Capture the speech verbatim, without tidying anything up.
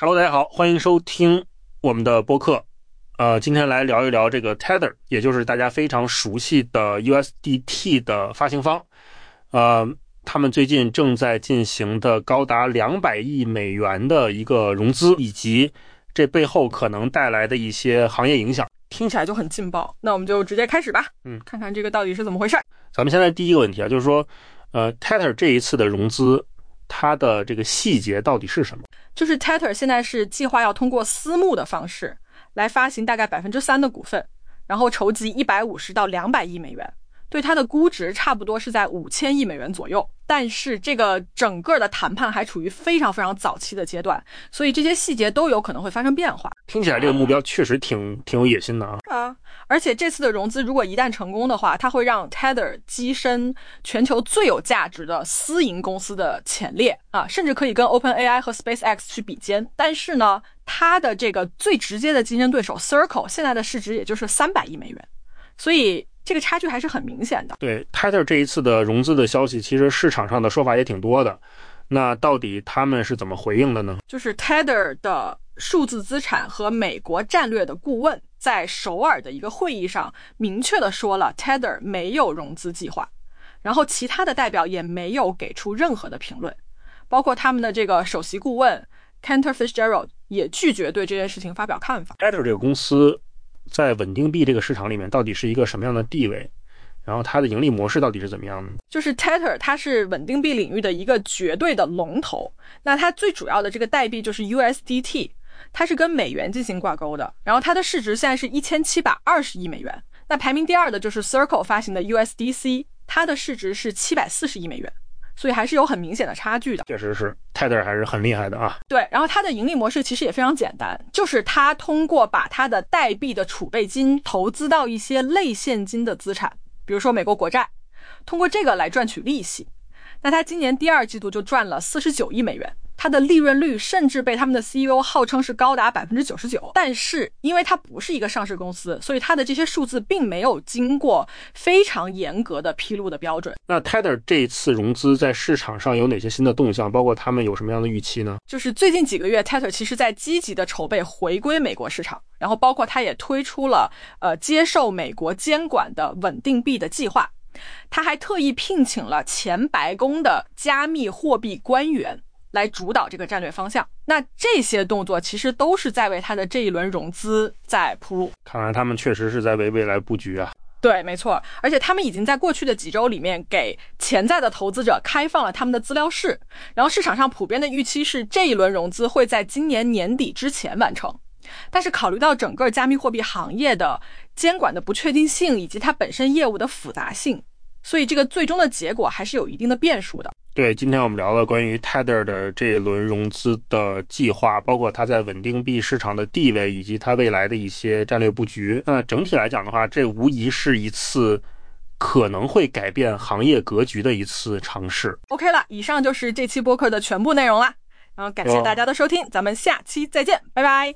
Hello， 大家好，欢迎收听我们的播客。呃，今天来聊一聊这个 Tether， 也就是大家非常熟悉的 U S D T 的发行方。呃，他们最近正在进行的高达两百亿美元的一个融资，以及这背后可能带来的一些行业影响。 听起来就很劲爆，那我们就直接开始吧。 嗯， 看看这个到底是怎么回事。 咱们现在第一个问题啊，就是说，呃 ，Tether 这一次的融资，它的这个细节到底是什么？ 就是 Tether 现在是计划要通过私募的方式来发行大概 百分之三 的股份，然后筹集一百五十到两百亿美元，对它的估值差不多是在五千亿美元左右。但是这个整个的谈判还处于非常非常早期的阶段，所以这些细节都有可能会发生变化。 听起来这个目标确实挺挺有野心的啊。 啊，而且这次的融资如果一旦成功的话，它会让 Tether 跻身全球最有价值的私营公司的前列啊，甚至可以跟 OpenAI 和 SpaceX 去比肩。但是呢，它的这个最直接的竞争对手 Circle 现在的市值也就是三百亿美元，所以这个差距还是很明显的。 对 Tether 这一次的融资的消息，其实市场上的说法也挺多的。那到底他们是怎么回应的呢？ 就是 Tether 的数字资产和美国战略的顾问在首尔的一个会议上明确的说了 Tether 没有融资计划，然后其他的代表也没有给出任何的评论，包括他们的这个首席顾问 Cantor Fitzgerald 也拒绝对这件事情发表看法。 Tether 这个公司在稳定币这个市场里面到底是一个什么样的地位，然后它的盈利模式到底是怎么样的？ 就是 Tether 它是稳定币领域的一个绝对的龙头，那它最主要的这个代币就是 U S D T， 它是跟美元进行挂钩的，然后它的市值现在是一千七百二十亿美元。那排名第二的就是 Circle 发行的 U S D C， 它的市值是七百四十亿美元，所以还是有很明显的差距的。 确实是 Tether 还是很厉害的啊。 对，然后它的盈利模式其实也非常简单，就是它通过把它的代币的储备金投资到一些类现金的资产，比如说美国国债，通过这个来赚取利息。那它今年第二季度就赚了四十九亿美元，它的利润率甚至被他们的 C E O 号称是高达 百分之九十九。 但是因为它不是一个上市公司，所以它的这些数字并没有经过非常严格的披露的标准。 那 Tether 这一次融资在市场上有哪些新的动向，包括他们有什么样的预期呢？ 就是最近几个月 Tether 其实在积极的筹备回归美国市场，然后包括它也推出了呃接受美国监管的稳定币的计划。他还特意聘请了前白宫的加密货币官员来主导这个战略方向。那这些动作其实都是在为他的这一轮融资在铺路。 看来他们确实是在为未来布局啊。 对，没错，而且他们已经在过去的几周里面给潜在的投资者开放了他们的资料室，然后市场上普遍的预期是这一轮融资会在今年年底之前完成。但是考虑到整个加密货币行业的监管的不确定性以及它本身业务的复杂性，所以这个最终的结果还是有一定的变数的。 对，今天我们聊了关于 Tether 的这一轮融资的计划，包括它在稳定币市场的地位，以及它未来的一些战略布局。那整体来讲的话，这无疑是一次可能会改变行业格局的一次尝试。 OK 了，以上就是这期播客的全部内容啦，然后感谢大家的收听，咱们下期再见，拜拜。